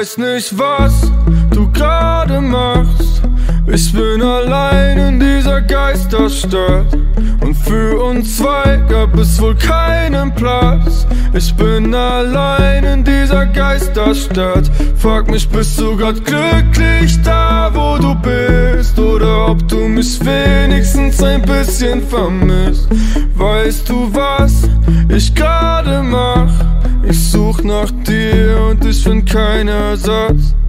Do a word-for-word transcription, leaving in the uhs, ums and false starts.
weiß nicht, was du gerade machst. Ich bin allein in dieser Geisterstadt und für uns zwei gab es wohl keinen Platz. Ich bin allein in dieser Geisterstadt. Frag mich, bist du grad glücklich da, wo du bist? Oder ob du mich wenigstens ein bisschen vermisst? Weißt du, was ich gerade mach? Ich such nach dir und ich find keinen Ersatz.